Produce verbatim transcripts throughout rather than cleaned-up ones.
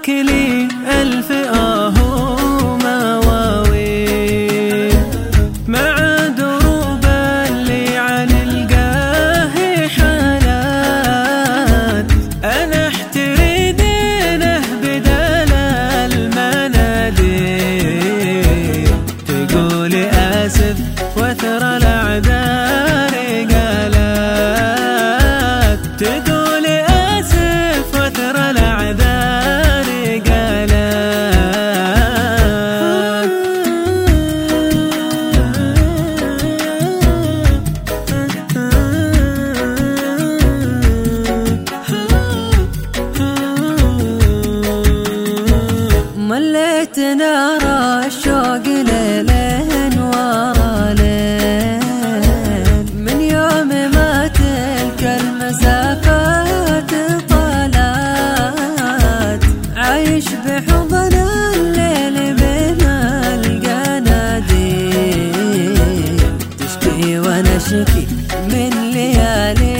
معاك لي ألف آه ومواويل، مع دروب اللي عن القاه حالات. أنا احتري دينه بدل المناديل، تقولي آسف وثر الأعذار قالت، تقولي آسف وثر الأعذار قالت. مليت نار الشوق ليلين ورا ليل، من يوم ما تلك المسافات طلعت، عايش بحضن الليل بين القناديل، تشكي وانا اشكي من ليالي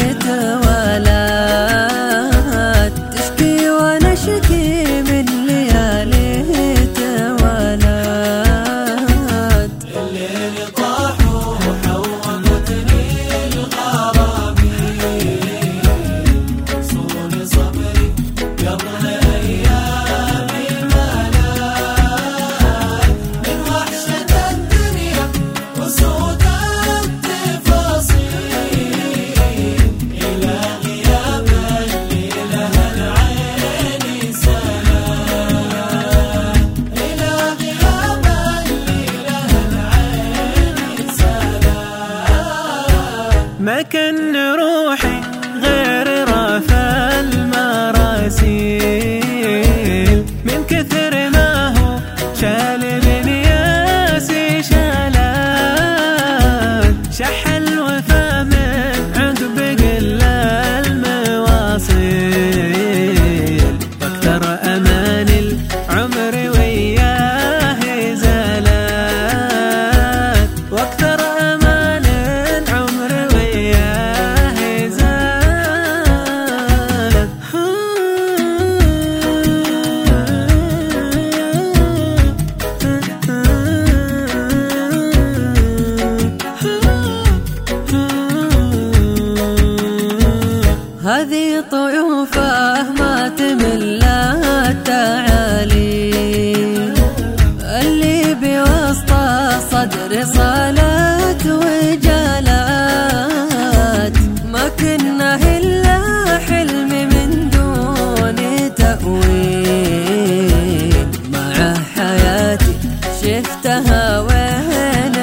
توالت، تشكي وانا اشكي من ليالي توالت. الليل طاح وحومتني الغرابيل، وصول صبري قبل ايامي ملات، من وحشة الدنيا وسود التفاصيل، الى غياب اللي لها العين سلام، الى غياب اللي لها العين سلام. ما كان روحي غير رافع المراسيل، من كثر ما هو شال بنياسي شالات، شح الوفا من عقب قل المواصيل، واكثر امان العمر وياه زالات، واكثر امان العمر وياه زالت. هذه طيوفه ما تمل التعالي، اللي بوسط صدر صلاة وجالات، ما كنا إلا حلم من دون تأويل، مع حياتي شفتها وين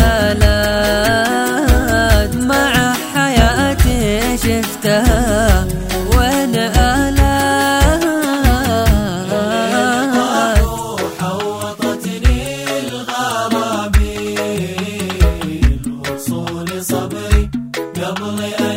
آلات، مع حياتي شفتها وين آلات. حوطتني الغرابيل، وصول صبري قبل